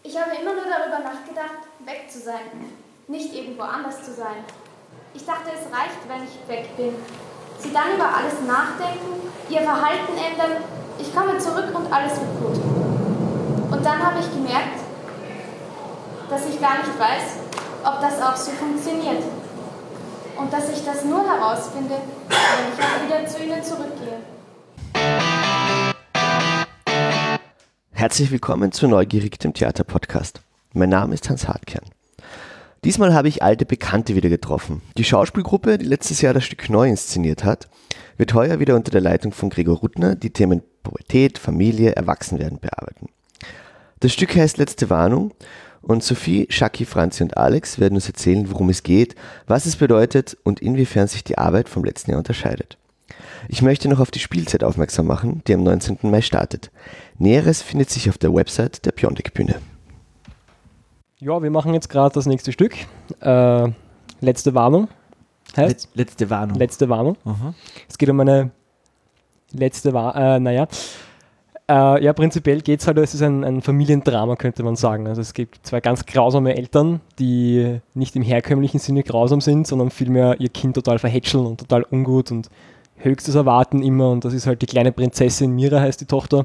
Ich habe immer nur darüber nachgedacht, weg zu sein, nicht irgendwo anders zu sein. Ich dachte, es reicht, wenn ich weg bin. Sie dann über alles nachdenken, ihr Verhalten ändern, ich komme zurück und alles wird gut. Und dann habe ich gemerkt, dass ich gar nicht weiß, ob das auch so funktioniert. Und dass ich das nur herausfinde, wenn ich auch wieder zu ihnen zurückgehe. Herzlich willkommen zu Neugierig, dem Theaterpodcast. Mein Name ist Hans Hartkern. Diesmal habe ich alte Bekannte wieder getroffen. Die Schauspielgruppe, die letztes Jahr das Stück neu inszeniert hat, wird heuer wieder unter der Leitung von Gregor Ruttner die Themen Pubertät, Familie, Erwachsenwerden bearbeiten. Das Stück heißt Letzte Warnung und Sophie, Shaki, Franzi und Alex werden uns erzählen, worum es geht, was es bedeutet und inwiefern sich die Arbeit vom letzten Jahr unterscheidet. Ich möchte noch auf die Spielzeit aufmerksam machen, die am 19. Mai startet. Näheres findet sich auf der Website der Piontek-Bühne. Ja, wir machen jetzt gerade das nächste Stück. Letzte Warnung heißt. Letzte Warnung. Letzte Warnung. Aha. Es geht um eine letzte Warnung. Ja, prinzipiell geht es halt, es ist ein Familiendrama, könnte man sagen. Also es gibt zwei ganz grausame Eltern, die nicht im herkömmlichen Sinne grausam sind, sondern vielmehr ihr Kind total verhätscheln und total ungut und Höchstes erwarten immer. Und das ist halt die kleine Prinzessin, Mira heißt die Tochter.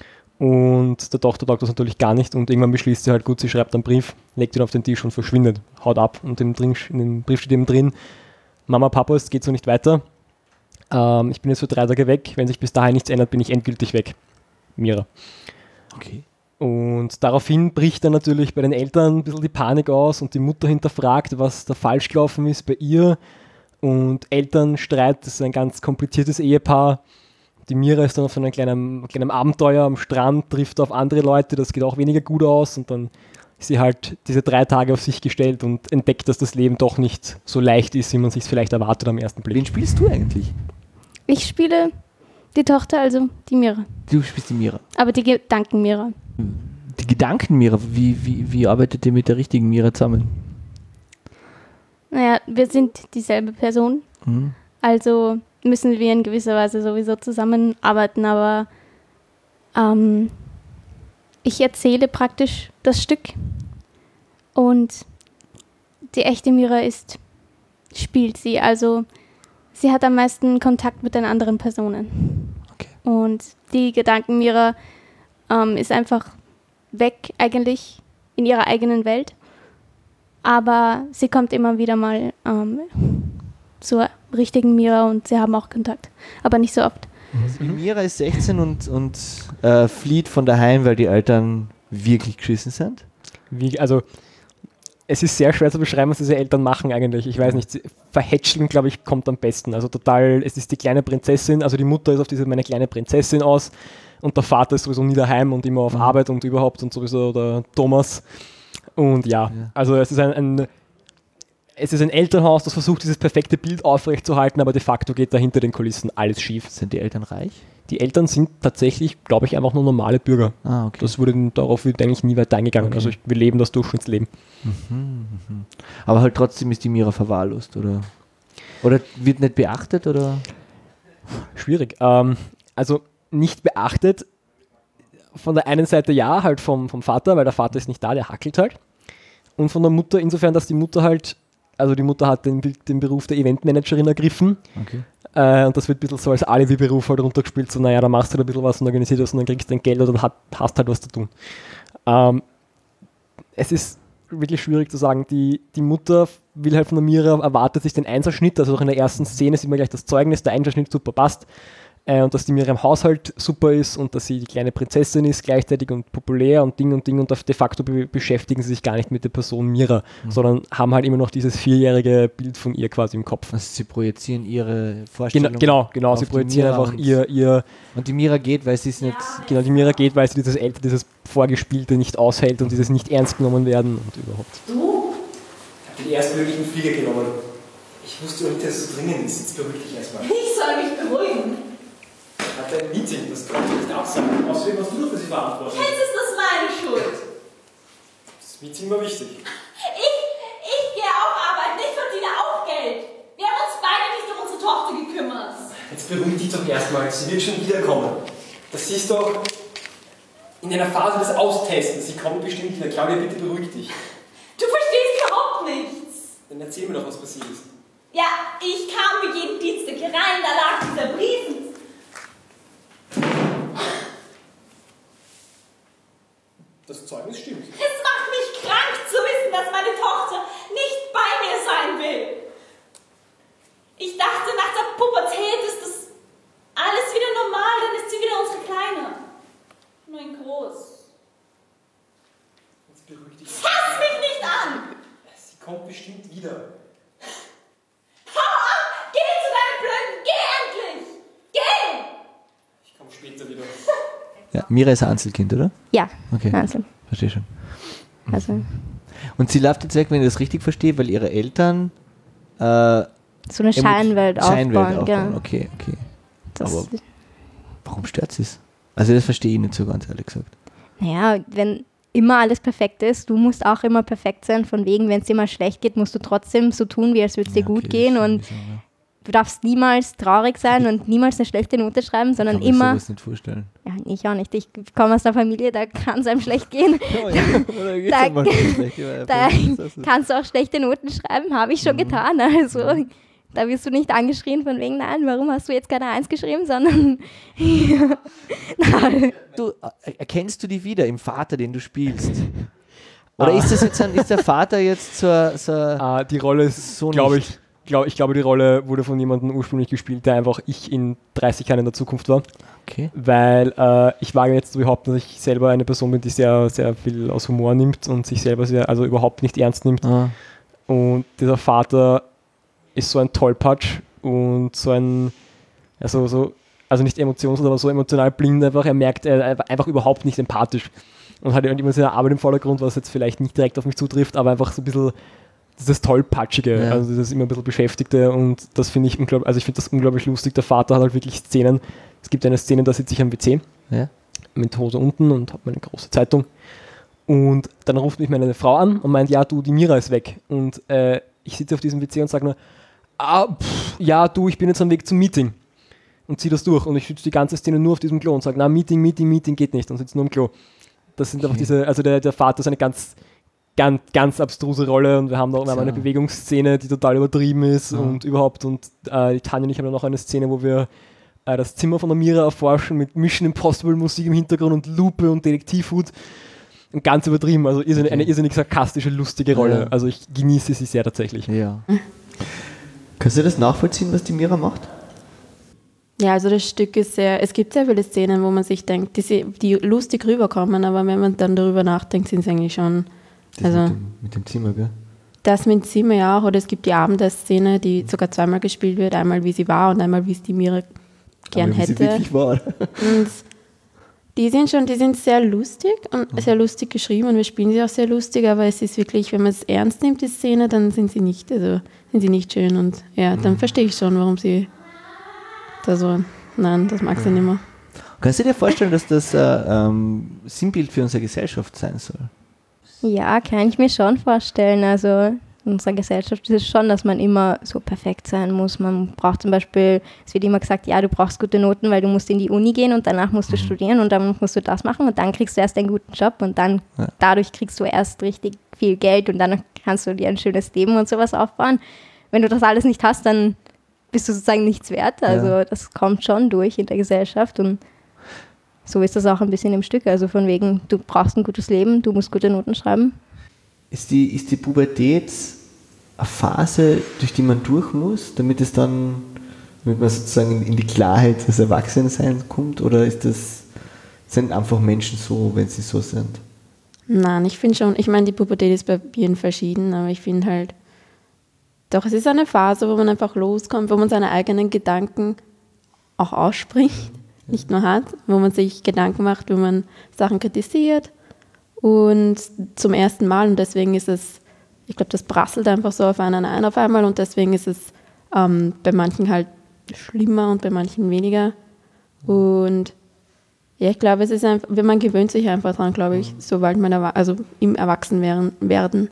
Und der Tochter taugt das natürlich gar nicht und irgendwann beschließt sie halt, gut, sie schreibt einen Brief, legt ihn auf den Tisch und verschwindet, haut ab. Und in dem Brief steht eben drin, Mama, Papa, es geht so nicht weiter. Ich bin jetzt für 3 Tage weg, wenn sich bis dahin nichts ändert, bin ich endgültig weg. Mira. Okay. Und daraufhin bricht dann natürlich bei den Eltern ein bisschen die Panik aus und die Mutter hinterfragt, was da falsch gelaufen ist bei ihr. Und Elternstreit, das ist ein ganz kompliziertes Ehepaar. Die Mira ist dann auf so einem kleinen Abenteuer am Strand, trifft auf andere Leute, das geht auch weniger gut aus und dann ist sie halt diese 3 Tage auf sich gestellt und entdeckt, dass das Leben doch nicht so leicht ist, wie man sich vielleicht erwartet am ersten Blick. Wen spielst du eigentlich? Ich spiele die Tochter, also die Mira. Du spielst die Mira. Aber die Gedanken-Mira. Die Gedanken-Mira, wie arbeitet ihr mit der richtigen Mira zusammen? Naja, wir sind dieselbe Person. Mhm. Also müssen wir in gewisser Weise sowieso zusammenarbeiten, aber ich erzähle praktisch das Stück und die echte Mira spielt sie. Also sie hat am meisten Kontakt mit den anderen Personen. Okay. Und die Gedanken-Mira ist einfach weg eigentlich in ihrer eigenen Welt. Aber sie kommt immer wieder mal zur richtigen Mira und sie haben auch Kontakt, aber nicht so oft. Die Mira ist 16 und flieht von daheim, weil die Eltern wirklich geschissen sind. Also es ist sehr schwer zu beschreiben, was diese Eltern machen eigentlich. Ich weiß nicht, verhätscheln, glaube ich, kommt am besten. Also total, es ist die kleine Prinzessin, also die Mutter ist auf diese meine kleine Prinzessin aus und der Vater ist sowieso nie daheim und immer auf Arbeit und überhaupt und sowieso der Thomas. Und ja, also es ist es ist ein Elternhaus, das versucht, dieses perfekte Bild aufrechtzuerhalten, aber de facto geht da hinter den Kulissen alles schief. Sind die Eltern reich? Die Eltern sind tatsächlich, glaube ich, einfach nur normale Bürger. Ah, okay. Darauf wird eigentlich nie weiter eingegangen. Okay. Also wir leben das Durchschnittsleben. Aber halt trotzdem ist die Mira verwahrlost, oder? Oder wird nicht beachtet, oder? Schwierig. Also nicht beachtet. Von der einen Seite ja, halt vom Vater, weil der Vater ist nicht da, der hackelt halt. Und von der Mutter insofern, dass die Mutter hat den Beruf der Eventmanagerin ergriffen. Okay. Und das wird ein bisschen so als Alibi-Beruf halt runtergespielt, so naja, da machst du halt ein bisschen was und organisierst was und dann kriegst du dein Geld oder hast halt was zu tun. Es ist wirklich schwierig zu sagen, die Mutter will halt von der Mira, erwartet sich den Einserschnitt, also auch in der ersten Szene sieht man gleich das Zeugnis, der Einserschnitt super passt. Und dass die Mira im Haushalt super ist und dass sie die kleine Prinzessin ist gleichzeitig und populär und Ding und de facto beschäftigen sie sich gar nicht mit der Person Mira, sondern haben halt immer noch dieses 4-jährige Bild von ihr quasi im Kopf. Also sie projizieren ihre Vorstellungen. Genau, sie projizieren einfach ihr... Und die Mira geht, weil sie es nicht... Genau, die Mira geht, weil sie dieses Vorgespielte nicht aushält und dieses nicht ernst genommen werden und überhaupt. Du? Ich habe den erstmöglichen Flieger genommen. Ich wusste nicht, dass es so dringend ist. Jetzt beruhig dich erstmal. Ich soll mich beruhigen. Ich hatte ein Meeting, das kann ich nicht absagen. Außerdem hast du doch für sie verantwortlich. Jetzt ist das meine Schuld. Das Meeting war wichtig. Ich gehe auch arbeiten, ich verdiene auch Geld. Wir haben uns beide nicht um unsere Tochter gekümmert. Jetzt beruhig dich doch erstmal, sie wird schon wiederkommen. Das siehst doch. in einer Phase des Austestens. Sie kommt bestimmt wieder. Claudia, bitte beruhig dich. Du verstehst überhaupt nichts. Dann erzähl mir doch, was passiert ist. Ja, ich kam wie jeden Dienstag hier rein, da lag dieser Brief. Das Zeugnis stimmt. Es macht mich krank zu wissen, dass meine Tochter nicht bei mir sein will. Ich dachte, nach der Pubertät ist das alles wieder normal, dann ist sie wieder unsere Kleine. Nur in groß. Jetzt beruhig dich. Fass mich nicht an! Sie kommt bestimmt wieder. Hau ab! Geh zu deinem Blöden! Geh endlich! Geh! Ich komme später wieder. Ja, Mira ist ein Einzelkind, oder? Ja, Okay, also, verstehe schon. also Und sie läuft jetzt weg, wenn ich das richtig verstehe, weil ihre Eltern so eine Scheinwelt aufbauen. Genau. Okay. Das, Aber warum stört sie es? Also das verstehe ich nicht so ganz, ehrlich gesagt. naja, wenn immer alles perfekt ist, du musst auch immer perfekt sein, von wegen, wenn es dir mal schlecht geht, musst du trotzdem so tun, wie als würde es dir gut gehen und du darfst niemals traurig sein und niemals eine schlechte Note schreiben, sondern Ich kann mir immer... sowas nicht vorstellen. Ja, ich auch nicht. Ich komme aus einer Familie, da kann es einem schlecht gehen. Da kannst du auch schlechte Noten schreiben, habe ich schon getan. Also da wirst du nicht angeschrien von wegen, nein, warum hast du jetzt keine 1 geschrieben, sondern Du, erkennst du die wieder im Vater, den du spielst? Oder ist das jetzt ist der Vater jetzt so Die Rolle ist, So glaube nicht. ich glaube, die Rolle wurde von jemandem ursprünglich gespielt, der einfach ich in 30 Jahren in der Zukunft war. Okay. Weil ich wage jetzt zu behaupten, dass ich selber eine Person bin, die sehr, sehr viel aus Humor nimmt und sich selber also überhaupt nicht ernst nimmt. Ah. Und dieser Vater ist so ein Tollpatsch und so ein, also nicht emotionslos, aber so emotional blind einfach. Er merkt einfach überhaupt nicht empathisch. Und hat immer seine Arbeit im Vordergrund, was jetzt vielleicht nicht direkt auf mich zutrifft, aber einfach so ein bisschen dieses Tollpatschige, Ja. also das immer ein bisschen Beschäftigte und das finde ich unglaublich, also ich finde das unglaublich lustig. Der Vater hat halt wirklich Szenen. Es gibt eine Szene, da sitze ich am WC Ja. mit Hose unten und habe meine große Zeitung und dann ruft mich meine Frau an und meint, ja du, die Mira ist weg und ich sitze auf diesem WC und sage nur, ja du, ich bin jetzt am Weg zum Meeting und ziehe das durch und ich sitze die ganze Szene nur auf diesem Klo und sage, na Meeting geht nicht und sitze nur im Klo. Das sind einfach diese, also der Vater ist eine ganz abstruse Rolle und wir haben eine Bewegungsszene, die total übertrieben ist und überhaupt und die Tanja und ich haben dann noch eine Szene, wo wir das Zimmer von der Mira erforschen mit Mission Impossible Musik im Hintergrund und Lupe und Detektivhut und ganz übertrieben, also eine irrsinnig sarkastische, lustige Rolle, also ich genieße sie sehr tatsächlich. Ja. Kannst du das nachvollziehen, was die Mira macht? Ja, also das Stück ist es gibt sehr viele Szenen, wo man sich denkt, die lustig rüberkommen, aber wenn man dann darüber nachdenkt, sind es eigentlich schon, also Mit dem Zimmer, gell? das mit dem Zimmer ja auch, oder es gibt die Abendesszene, die sogar zweimal gespielt wird, einmal wie sie war und einmal wie es die Mira gern Aber wie sie hätte. wirklich war. Und die sind sehr lustig und sehr lustig geschrieben und wir spielen sie auch sehr lustig, aber es ist wirklich, wenn man es ernst nimmt, die Szene, dann sind sie nicht schön und ja, dann verstehe ich schon, warum sie da so, nein, das mag sie nicht mehr. Kannst du dir vorstellen, dass das Sinnbild für unsere Gesellschaft sein soll? ja, kann ich mir schon vorstellen. Also in unserer Gesellschaft ist es schon, dass man immer so perfekt sein muss. Man braucht zum Beispiel, es wird immer gesagt, ja, du brauchst gute Noten, weil du musst in die Uni gehen und danach musst du studieren und dann musst du das machen und dann kriegst du erst einen guten Job und dann dadurch kriegst du erst richtig viel Geld und dann kannst du dir ein schönes Leben und sowas aufbauen. Wenn du das alles nicht hast, dann bist du sozusagen nichts wert. Also das kommt schon durch in der Gesellschaft und so ist das auch ein bisschen im Stück. Also von wegen, du brauchst ein gutes Leben, du musst gute Noten schreiben. Ist die Pubertät eine Phase, durch die man durch muss, damit man sozusagen in die Klarheit des Erwachsenseins kommt? Oder sind einfach Menschen so, wenn sie so sind? Nein, ich finde schon, ich meine, die Pubertät ist bei jedem verschieden, aber ich finde halt, doch, es ist eine Phase, wo man einfach loskommt, wo man seine eigenen Gedanken auch ausspricht, nicht nur hat, wo man sich Gedanken macht, wo man Sachen kritisiert und zum ersten Mal und deswegen ist es, ich glaube, das prasselt einfach so auf einen ein auf einmal und deswegen ist es bei manchen halt schlimmer und bei manchen weniger und ja, ich glaube, es ist einfach, man gewöhnt sich einfach dran, glaube ich, sobald man im Erwachsenwerden.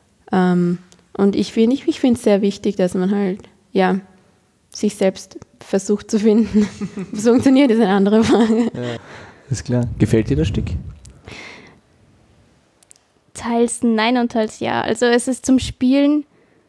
Und ich finde es sehr wichtig, dass man halt, ja, sich selbst versucht zu finden. Was funktioniert, ist eine andere Frage. Ist klar. Gefällt dir das Stück? Teils nein und teils ja. Also es ist zum Spielen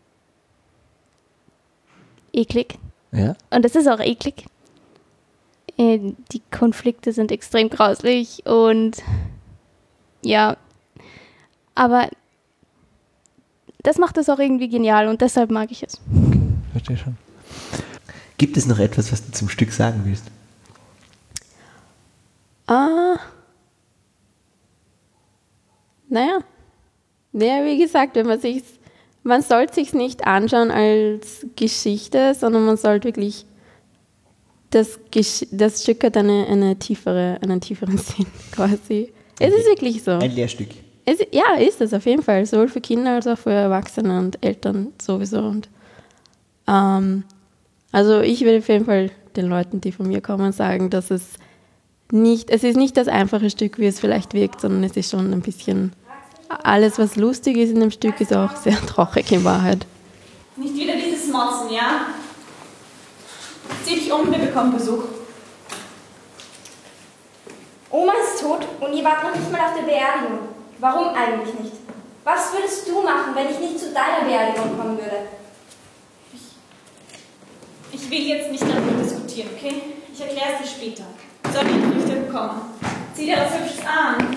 eklig. Ja. Und es ist auch eklig. Die Konflikte sind extrem grauslich und ja, aber das macht es auch irgendwie genial und deshalb mag ich es. Okay, verstehe schon. Gibt es noch etwas, was du zum Stück sagen willst? Naja, wie gesagt, man sollte sich nicht anschauen als Geschichte, sondern man sollte wirklich, das Stück hat einen tieferen Sinn quasi. Es ist wirklich so. Ein Lehrstück. Ja, ist es auf jeden Fall, sowohl für Kinder als auch für Erwachsene und Eltern sowieso. Und, also ich würde auf jeden Fall den Leuten, die von mir kommen, sagen, dass es ist nicht das einfache Stück, wie es vielleicht wirkt, sondern es ist schon ein bisschen, alles was lustig ist in dem Stück, ist auch sehr traurig in Wahrheit. Nicht wieder dieses Motzen, ja? Zieh dich um, wir bekommen Besuch. Oma ist tot und ihr wart noch nicht mal auf der Beerdigung. Warum eigentlich nicht? Was würdest du machen, wenn ich nicht zu deiner Beerdigung kommen würde? Ich will jetzt nicht darüber diskutieren, okay? Ich erkläre es dir später. Soll ich die Früchte bekommen? Zieh dir was Hübsches an.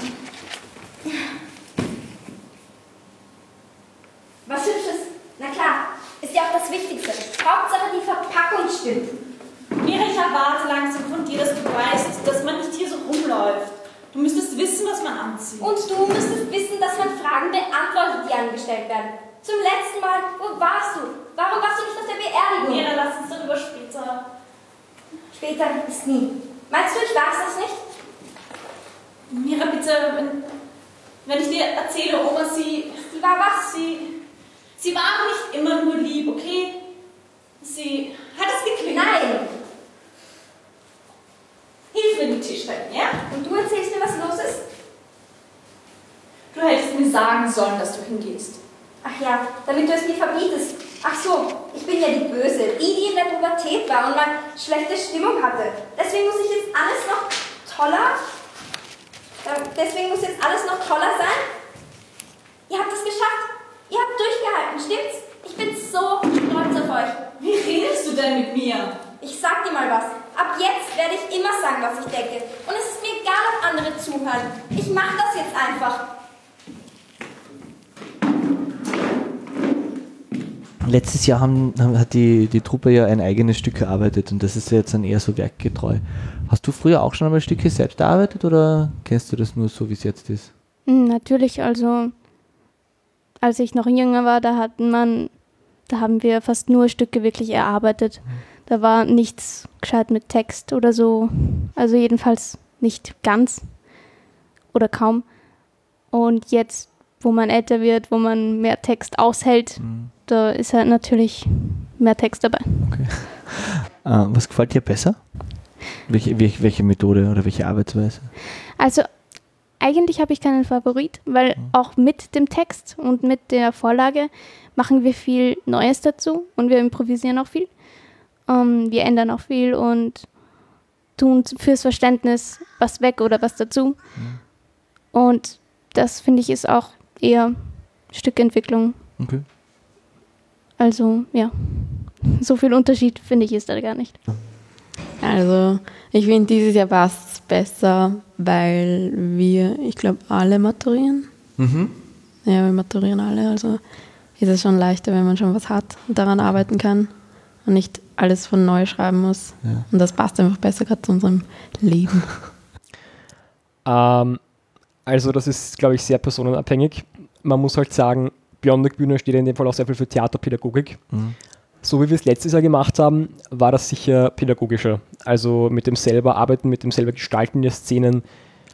Was Hübsches? Na klar, ist ja auch das Wichtigste. Hauptsache die Verpackung stimmt. Mira, ich erwarte langsam von dir, dass du weißt, dass man nicht hier so rumläuft. Du müsstest wissen, was man anzieht. Und du müsstest wissen, dass man Fragen beantwortet, die angestellt werden. Zum letzten Mal, wo warst du? Warum warst du nicht auf der Beerdigung? Mira, lass uns darüber später. Später ist nie. Meinst du, ich weiß das nicht? Mira, bitte, wenn ich dir erzähle, Oma, sie war was? Sie war nicht immer nur lieb, okay? Sie hat es geklingelt. Nein! Hilf mir den Tisch halten, ja? Und du erzählst mir, was los ist? Du hättest mir sagen sollen, dass du hingehst. Ach ja, damit du es mir verbietest. Ach so, ich bin ja die Böse, die in der Pubertät war und mal schlechte Stimmung hatte. Deswegen muss jetzt alles noch toller sein. Ihr habt es geschafft. Ihr habt durchgehalten, stimmt's? Ich bin so stolz auf euch. Wie redest du denn mit mir? Ich sag dir mal was. Ab jetzt werde ich immer sagen, was ich denke. Und es ist mir egal, ob andere zuhören. Ich mache das jetzt einfach. Letztes Jahr hat die Truppe ja ein eigenes Stück erarbeitet und das ist ja jetzt dann eher so werkgetreu. Hast du früher auch schon einmal Stücke selbst erarbeitet oder kennst du das nur so, wie es jetzt ist? Natürlich, also als ich noch jünger war, da haben wir fast nur Stücke wirklich erarbeitet. Da war nichts gescheit mit Text oder so, also jedenfalls nicht ganz oder kaum. Und jetzt, wo man älter wird, wo man mehr Text aushält, da ist halt natürlich mehr Text dabei. Okay. Was gefällt dir besser? Welche Methode oder welche Arbeitsweise? Also eigentlich habe ich keinen Favorit, weil auch mit dem Text und mit der Vorlage machen wir viel Neues dazu und wir improvisieren auch viel. Wir ändern auch viel und tun fürs Verständnis was weg oder was dazu. Und das, finde ich, ist auch eher Stückentwicklung. Okay. Also, ja, so viel Unterschied, finde ich, ist da gar nicht. Also, ich finde, dieses Jahr passt es besser, weil wir, ich glaube, alle maturieren. Ja, wir maturieren alle, also ist es schon leichter, wenn man schon was hat und daran arbeiten kann und nicht alles von neu schreiben muss. Ja. Und das passt einfach besser gerade zu unserem Leben. Also das ist, glaube ich, sehr personenabhängig. Man muss halt sagen, Beyond the Bühne steht in dem Fall auch sehr viel für Theaterpädagogik. So wie wir es letztes Jahr gemacht haben, war das sicher pädagogischer. Also mit dem selber Arbeiten, mit dem selber Gestalten der Szenen.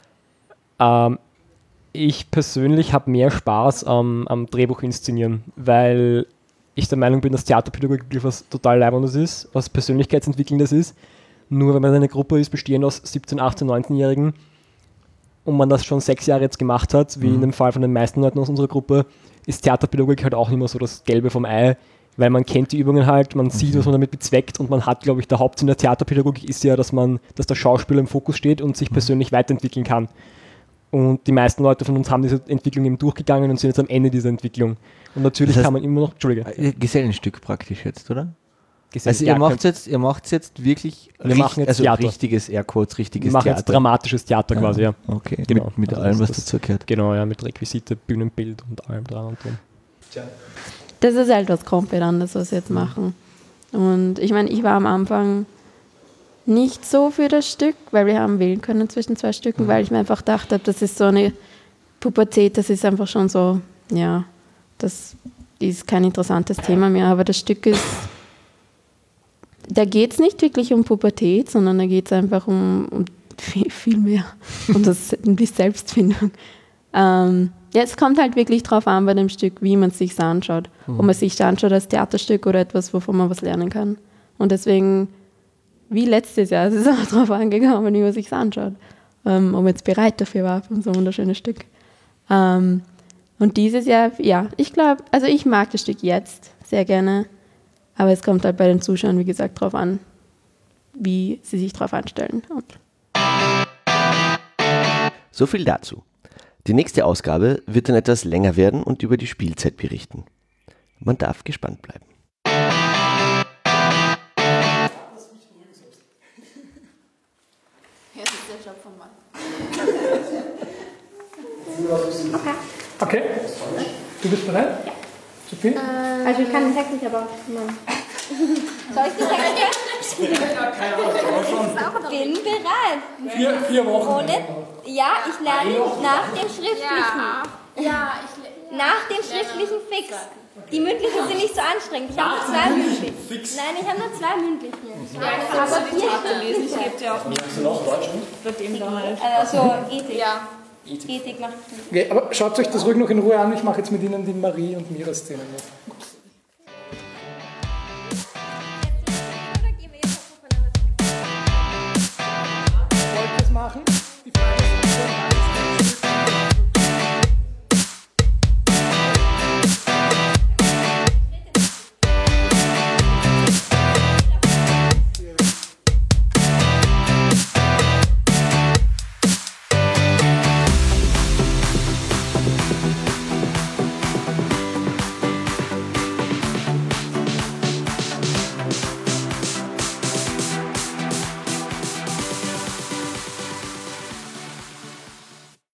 Ich persönlich habe mehr Spaß am Drehbuch inszenieren, weil ich der Meinung bin, dass Theaterpädagogik was total Leibendes ist, was Persönlichkeitsentwickelndes ist. Nur wenn man eine Gruppe ist, bestehend aus 17-, 18-, 19-Jährigen und man das schon 6 Jahre jetzt gemacht hat, wie in dem Fall von den meisten Leuten aus unserer Gruppe, ist Theaterpädagogik halt auch immer so das Gelbe vom Ei. weil man kennt die Übungen halt, man sieht, was man damit bezweckt und man hat, glaube ich, der Hauptsinn der Theaterpädagogik ist ja, dass der Schauspieler im Fokus steht und sich persönlich weiterentwickeln kann. Und die meisten Leute von uns haben diese Entwicklung eben durchgegangen und sind jetzt am Ende dieser Entwicklung. Und natürlich kann man immer noch, Gesellenstück praktisch jetzt, oder? Also ihr macht jetzt wirklich richtiges Airquotes, richtiges wir machen Theater. jetzt dramatisches Theater quasi, ja. Okay, Genau. mit Also allem, was das- dazu gehört. Genau, ja, mit Requisite, Bühnenbild und allem dran und drum. Das ist halt was komplett anderes, was wir jetzt machen. Und ich meine, ich war am Anfang nicht so für das Stück, weil wir haben wählen können zwischen 2 Stücken, weil ich mir einfach gedacht habe, das ist so eine Pubertät, das ist einfach schon so, ja, das ist kein interessantes Thema mehr, aber das Stück ist, da geht es nicht wirklich um Pubertät, sondern da geht es einfach um viel mehr, um die Selbstfindung. Ja, es kommt halt wirklich drauf an bei dem Stück, wie man es sich anschaut. Ob man es sich anschaut als Theaterstück oder etwas, wovon man was lernen kann. Und deswegen, wie letztes Jahr, es ist auch darauf angekommen, wie man sich anschaut. Ob man jetzt bereit dafür war, für so ein wunderschönes Stück. Und dieses Jahr, ja, ich glaube, also ich mag das Stück jetzt sehr gerne, aber es kommt halt bei den Zuschauern, wie gesagt, darauf an, wie sie sich darauf anstellen. So viel dazu. Die nächste Ausgabe wird dann etwas länger werden und über die Spielzeit berichten. Man darf gespannt bleiben. Okay. Du bist bereit? Sophie? Also ich kann den Text nicht, aber soll ich den Text nicht? Bin bereit. 4 Wochen. Ja, ich lerne nach dem Schriftlichen. Nach dem Schriftlichen fix. Die mündlichen sind nicht so anstrengend. Ich habe nur 2 mündliche. Nein, ich habe nur 2 mündliche. Aber 4 schriftliche. Gibt ja auch nicht. Hast du noch Deutsch? Wird dem da halt. Also Ethik. Ja. Ethik macht Sinn. Okay, aber schaut euch das ruhig noch in Ruhe an. Ich mache jetzt mit Ihnen die Marie- und Mira-Szene noch.